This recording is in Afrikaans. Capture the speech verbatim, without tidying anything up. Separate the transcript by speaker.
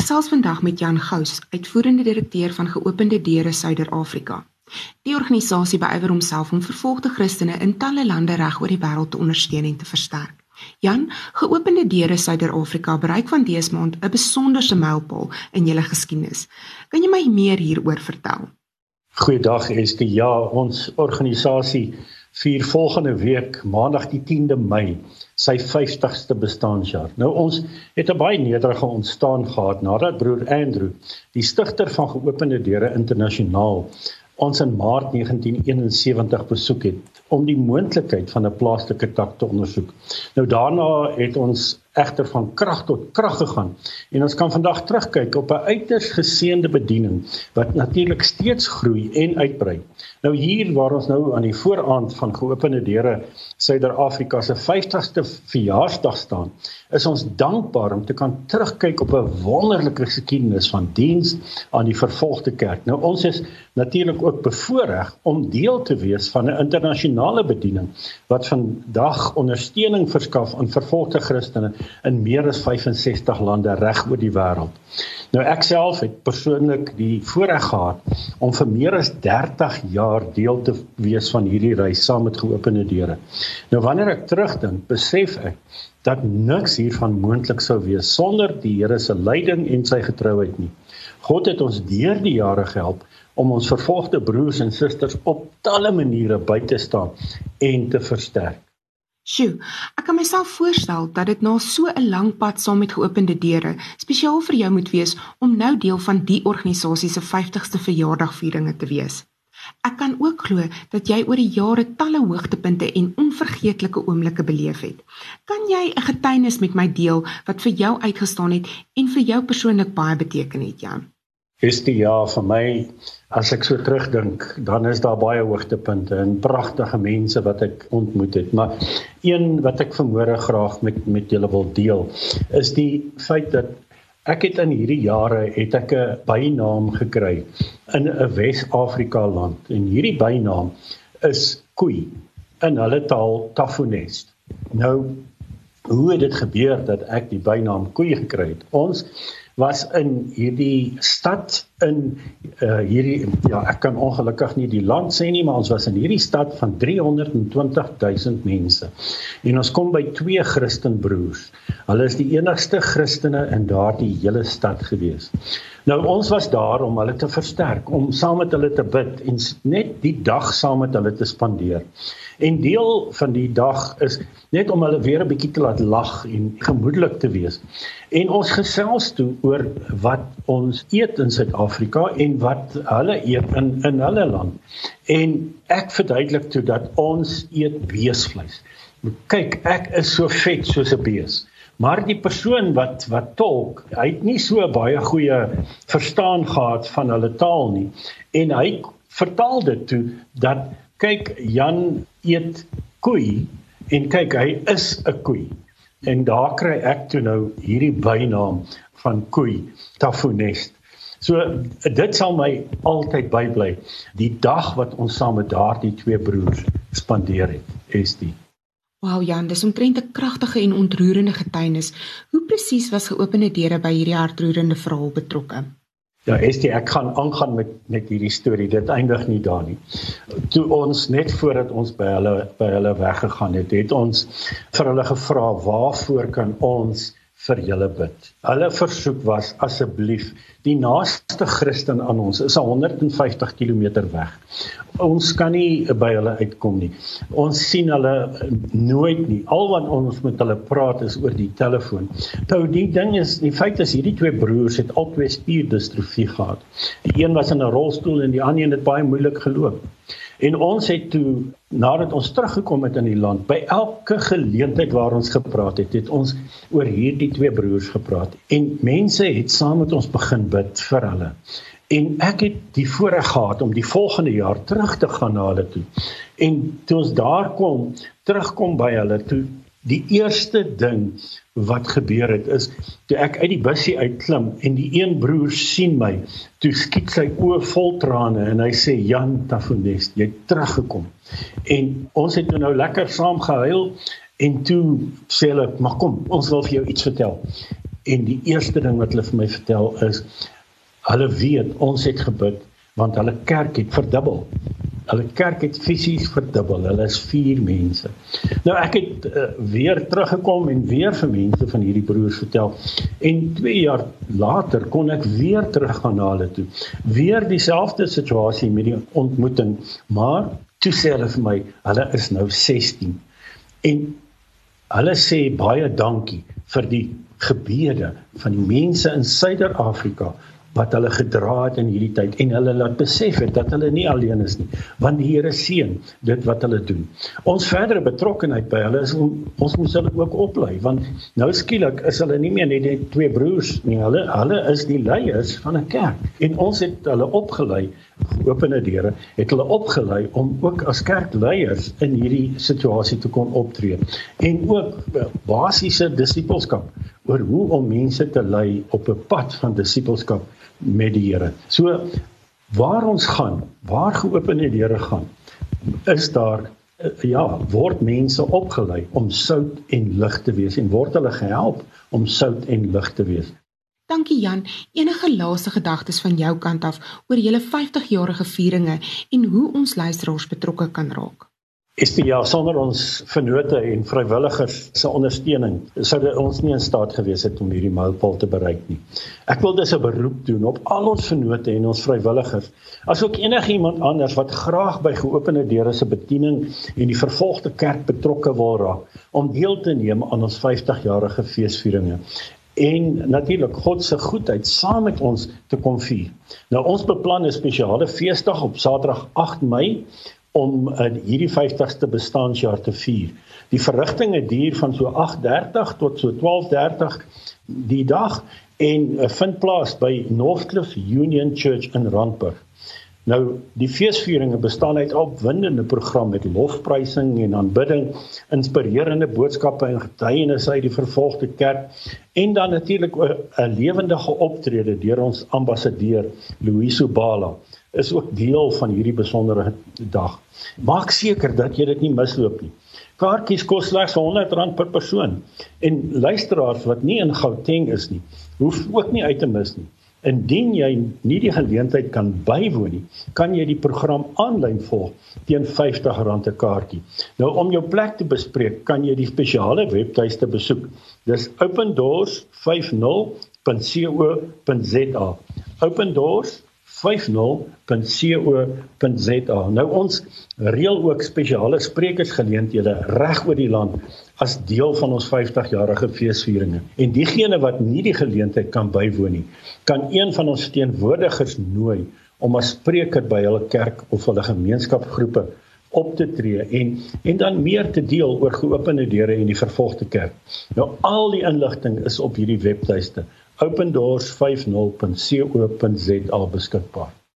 Speaker 1: gesels vandag met Jan Gous, uitvoerende direkteur van Geopende Deure Suider-Afrika. Die organisasie beywer homself om vervolgde Christene in talle lande reg oor die wêreld te ondersteun en te versterk. Jan, Geopende Deure Suider-Afrika bereik van dese maand 'n besonderse mylpaal in julle geskiedenis. Kan jy my meer hieroor vertel?
Speaker 2: Goeiedag Eske, ja, ons organisasie vier volgende week, maandag die tiende Mei, sy vyftigste bestaanjaar. Nou ons het 'n baie nederige ontstaan gehad nadat broer Andrew, die stigter van Geopende Deure Internasionaal, ons in Maart negentien eenensewentig besoek het om die moontlikheid van 'n plaaslike tak te ondersoek. Nou daarna het ons egter van krag tot krag gegaan en ons kan vandag terugkyk op 'n uiters geseënde bediening wat natuurlik steeds groei en uitbrei. Nou hier waar ons nou aan die vooraand van Geopende Deure Suider-Afrika se vyftigste verjaarsdag staan, is ons dankbaar om te kan terugkyk op 'n wonderlike geskiedenis van diens aan die vervolgde kerk. Nou ons is natuurlik ook bevoorreg om deel te wees van 'n internasionale bediening wat vandag ondersteuning verskaf aan vervolgde Christene in meer as vyf en sestig lande reg oor die wêreld. Nou ek self het persoonlik die voorreg gehad om vir meer as dertig jaar deel te wees van hierdie reis saam met Geopende Deure. Nou wanneer ek terugdink, besef ek dat niks hiervan moontlik sou wees sonder die Here se leiding en sy getrouheid nie. God het ons deur die jare gehelp om ons vervolgde broers en susters op talle maniere by te staan en te versterk.
Speaker 1: Sjoe, ek kan myself voorstel dat dit na so 'n lang pad saam met Geopende Deure spesiaal vir jou moet wees om nou deel van die organisasie se vyftigste verjaardagvieringe te wees. Ek kan ook glo dat jy oor die jare talle hoogtepunte en onvergeetlike oomblikke beleef het. Kan jy 'n getuienis met my deel wat vir jou uitgestaan het en vir jou persoonlik baie beteken het, Jan?
Speaker 2: Is die ja vir my, as ek so terugdink, dan is daar baie hoogtepunte en pragtige mense wat ek ontmoet het. Maar een wat ek vanmôre graag met, met julle wil deel, is die feit dat ek het in hierdie jare het ek 'n bynaam gekry in 'n Wes-Afrika land. En hierdie bynaam is Koei, in hulle taal Tafunest. Nou, hoe het dit gebeur dat ek die bynaam Koei gekry het? Ons was in hierdie stad, in uh, hierdie, ja, ek kan ongelukkig nie die land sê nie, maar ons was in hierdie stad van driehonderdtwintig duisend mense. En ons kom by twee Christenbroers. Hulle is die enigste Christene in daardie hele stad gewees. Nou, ons was daar om hulle te versterk, om saam met hulle te bid en net die dag saam met hulle te spandeer. En deel van die dag is net om hulle weer 'n bietjie te laat lag en gemoedelik te wees. En ons gesels toe oor wat ons eet in Suid-Afrika en wat hulle eet in, in hulle land. En ek verduidelik toe dat ons eet beesvleis. Kyk, ek is so vet soos 'n bees. Maar die persoon wat wat tolk, hy het nie so baie goeie verstaan gehad van hulle taal nie. En hy vertaal dit toe dat, kyk, Jan eet koei, en kyk, hy is 'n koei. En daar kry ek toe nou hierdie bynaam van Koei, Tafunest. So, dit sal my altyd bybly, die dag wat ons saam met daardie twee broers spandeer het, is die.
Speaker 1: Wauw Jan, dis omtrent 'n kragtige en ontroerende getuienis. Hoe presies was Geopende Deure by hierdie hartroerende verhaal betrokke?
Speaker 2: Ja, Estie, ek gaan aangaan met, met hierdie storie, dit eindig nie daar nie. Toe ons, net voordat ons by hulle, by hulle weggegaan het, het ons vir hulle gevra, waarvoor kan ons vir julle bid? Hulle versoek was, asseblief, die naaste Christen aan ons is honderd en vyftig kilometer weg. Ons kan nie by hulle uitkom nie. Ons sien hulle nooit nie. Al wat ons met hulle praat is oor die telefoon. Nou, die ding is, die feit is, hierdie twee broers het al twee spierdystrofie gehad. Die een was in 'n rolstoel en die ander een het baie moeilik geloop. En ons het toe, nadat ons teruggekom het in die land, by elke geleentheid waar ons gepraat het, het ons oor hierdie twee broers gepraat. En mense het saam met ons begin bid vir hulle. En ek het die voorreg gehad om die volgende jaar terug te gaan na hulle toe. En toe ons daar kom, terugkom by hulle toe, die eerste ding wat gebeur het is, toe ek uit die bussie uitklim en die een broer sien my, toe skiet sy oë vol trane en hy sê, Jan Tafunest, jy het teruggekom. En ons het nou lekker saam gehuil en toe sê hulle, maar kom, ons wil vir jou iets vertel. En die eerste ding wat hulle vir my vertel is, hulle weet, ons het gebid, want hulle kerk het verdubbel. Hulle kerk het fisies verdubbel, hulle is vier mense. Nou ek het uh, weer teruggekom en weer vir mense van hierdie broers vertel, en twee jaar later kon ek weer teruggaan na hulle toe. Weer dieselfde situasie met die ontmoeting, maar toe sê hulle vir my, hulle is nou sestien. En hulle sê baie dankie vir die gebede van die mense in Suider-Afrika, wat hulle gedra het in hierdie tyd, en hulle laat besef het, dat hulle nie alleen is nie, want die Here seën dit wat hulle doen. Ons verdere betrokkenheid by hulle is, om, ons moes hulle ook oplei, want nou skielik is hulle nie meer net die twee broers nie, hulle, hulle is die leiers van 'n kerk, en ons het hulle opgelei, Geopende Deure, het hulle opgelei om ook as kerkleiers in hierdie situasie te kon optree, en ook basiese disippelskap, oor hoe om mense te lei op 'n pad van disippelskap met die Here. So, waar ons gaan, waar Geopende Deure gaan, is daar, ja, word mense opgelei om sout en lig te wees, en word hulle gehelp om sout en lig te wees.
Speaker 1: Dankie Jan, enige laaste gedagtes van jou kant af oor julle vyftigjarige vieringe en hoe ons luisteraars betrokke kan raak?
Speaker 2: Estie, ja, sonder ons vennote en vrywilligers se ondersteuning sou ons nie in staat gewees het om hierdie mylpaal te bereik nie. Ek wil dus 'n beroep doen op al ons vennote en ons vrywilligers, asook enige iemand anders wat graag by Geopende Deure se bediening en die vervolgde kerk betrokke wil raak, om deel te neem aan ons vyftigjarige feesvieringe. En natuurlik God se goedheid saam met ons te kom vier. Nou ons beplan 'n spesiale feesdag op Saterdag agt Mei om uh, hierdie vyftigste bestaanjaar te vier. Die verrigtinge duur van so agt dertig tot so twaalf dertig die dag en uh, vind plaas by Northcliffe Union Church in Randburg. Nou, die feesvieringe bestaan uit 'n opwindende program met lofprysing en aanbidding, inspirerende boodskappe en getuienisse uit die vervolgde kerk, en dan natuurlik 'n lewendige optrede deur ons ambassadeur, Louise Bala, is ook deel van hierdie besondere dag. Maak seker dat jy dit nie misloop nie. Kaartjies kos slegs honderd rand per persoon, en luisteraars wat nie in Gauteng is nie, hoef ook nie uit te mis nie. Indien jy nie die geleentheid kan bywoon nie, kan jy die program aanlyn volg teen vyftig rand 'n kaartjie. Nou om jou plek te bespreek, kan jy die spesiale webtuiste besoek. Dis open doors vyftig punt co punt za. Open Doors vyftig punt co punt za. Nou ons reël ook spesiale sprekersgeleenthede reg oor die land as deel van ons vyftigjarige feesvieringe. En diegene wat nie die geleentheid kan bywoon nie, kan een van ons verteenwoordigers nooi om as spreker by hulle kerk of hulle gemeenskapsgroepe op te tree en, en dan meer te deel oor Geopende Deure en die vervolgde kerk. Nou al die inligting is op hierdie webtuiste open doors vyftig punt co punt za beskikbaar.